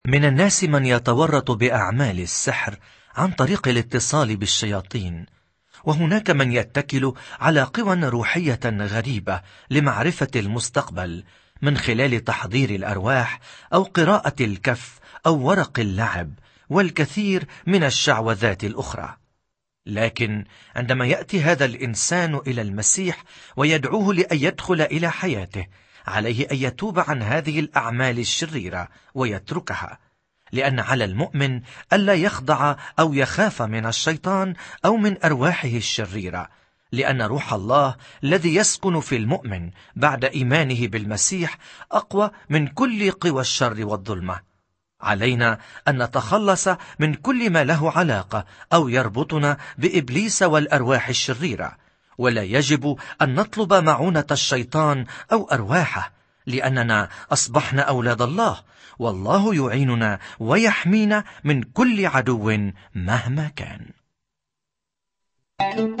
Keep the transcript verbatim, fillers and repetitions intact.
من الناس من يتورط بأعمال السحر عن طريق الاتصال بالشياطين، وهناك من يتكل على قوى روحية غريبة لمعرفة المستقبل من خلال تحضير الأرواح أو قراءة الكف أو ورق اللعب والكثير من الشعوذات الأخرى. لكن عندما يأتي هذا الإنسان إلى المسيح ويدعوه لأن يدخل إلى حياته، عليه أن يتوب عن هذه الأعمال الشريرة ويتركها، لأن على المؤمن ألا يخضع أو يخاف من الشيطان أو من أرواحه الشريرة، لأن روح الله الذي يسكن في المؤمن بعد إيمانه بالمسيح أقوى من كل قوى الشر والظلمة. علينا أن نتخلص من كل ما له علاقة أو يربطنا بإبليس والأرواح الشريرة، ولا يجب أن نطلب معونة الشيطان أو أرواحه، لأننا أصبحنا أولاد الله، والله يعيننا ويحمينا من كل عدو مهما كان.